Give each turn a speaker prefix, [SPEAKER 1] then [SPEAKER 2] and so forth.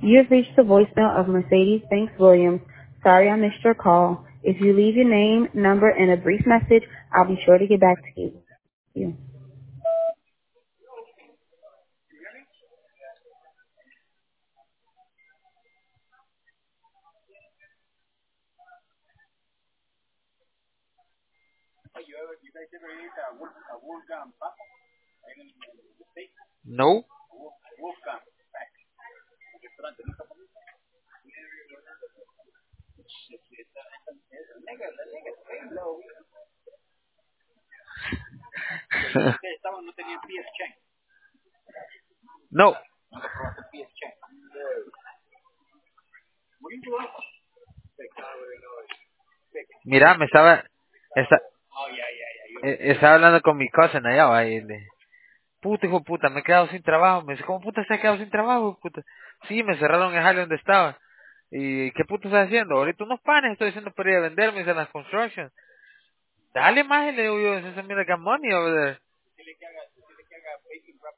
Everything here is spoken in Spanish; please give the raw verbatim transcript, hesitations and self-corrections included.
[SPEAKER 1] You have reached the voicemail of Mercedes-Benz Williams. Sorry I missed your call. If you leave your name, number, and a brief message, I'll be sure to get back to you.
[SPEAKER 2] No. No. Mira, me estaba, esta- eh, estaba hablando con mi cousin allá, va, y le, puta hijo de puta, me he quedado sin trabajo. Me dice, ¿cómo puta se ha quedado sin trabajo, puta? Sí, me cerraron el jale donde estaba. ¿Y qué puta estás haciendo? Ahorita unos panes estoy haciendo para ir a vender, me dicen las construction. Dale más, le digo yo, esa mierda que money over there.